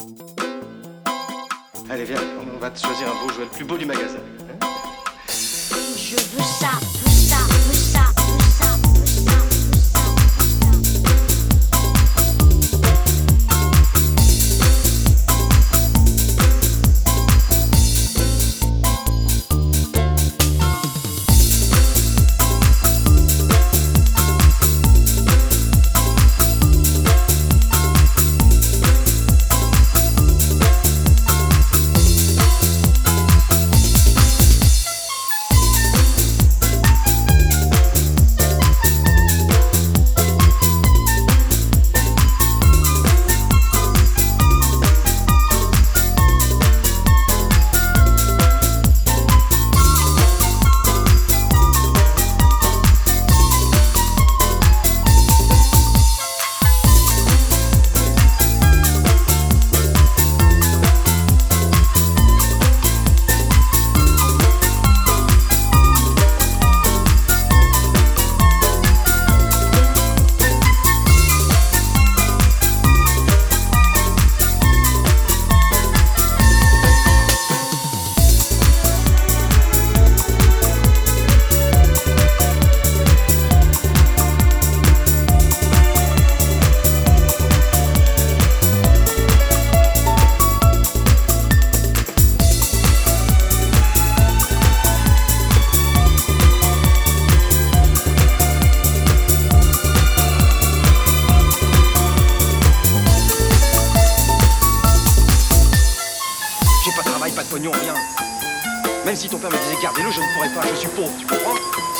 Allez, viens, on va te choisir un beau jouet, le plus beau du magasin. Hein? Je veux ça, veux ça, veux ça, veux ça, veux ça, J'ai pas de travail, pas de pognon, rien. Même si ton père me disait gardez-le, je ne pourrais pas, je suis pauvre, tu comprends?